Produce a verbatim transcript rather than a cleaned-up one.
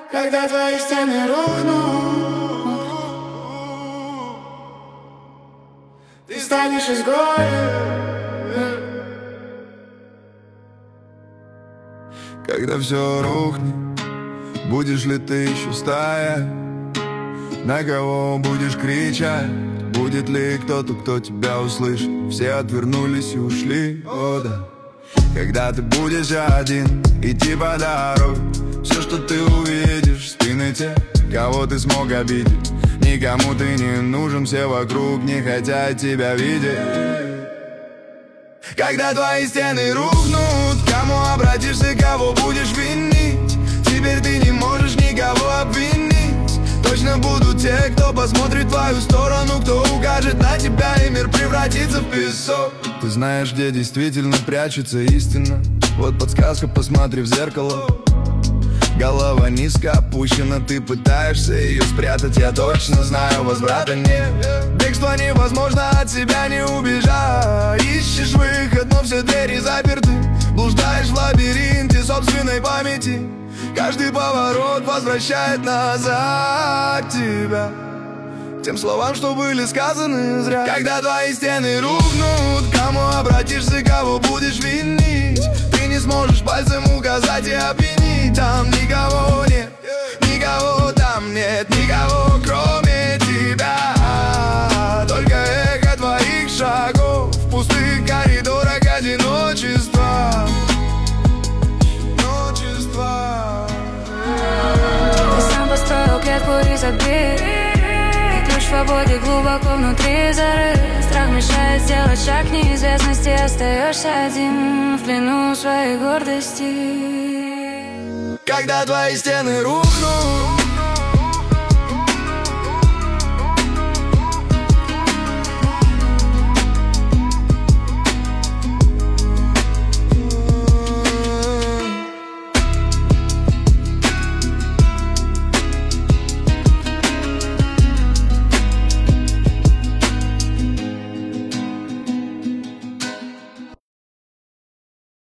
Когда твои стены рухнут, ты станешь изгоем. Когда все рухнет, будешь ли ты еще стоять? На кого будешь кричать? Будет ли кто-то, кто тебя услышит? Все отвернулись и ушли, о да. Когда ты будешь один, идти по дороге, все, что ты увидишь, спины те, кого ты смог обидеть. Никому ты не нужен, все вокруг не хотят тебя видеть. Когда твои стены рухнут, кому обратишься, кого будешь винить? Теперь ты не можешь никого обвинить. Точно будут те, кто посмотрит в твою сторону, кто укажет на тебя, и мир превратится в песок. Ты знаешь, где действительно прячется истина. Вот подсказка, посмотри в зеркало. Голова низко опущена, ты пытаешься ее спрятать. Я точно знаю, возврата нет. Бегство невозможно, от себя не убежать. Ищешь выход, но все двери заперты. Блуждаешь в лабиринте собственной памяти. Каждый поворот возвращает назад тебя к тем словам, что были сказаны зря. Когда твои стены рухнут, кому обратишься, кого будешь винить? Ты не сможешь пальцем указать и обвинить. Там никого нет, никого там нет, никого кроме тебя. Только эхо твоих шагов в пустых коридорах одиночества. Построил клетку и забит, и ключ в свободе глубоко внутри зарыт. Страх мешает сделать шаг к неизвестности. Остаешься один в плену своей гордости. Когда твои стены рухнут,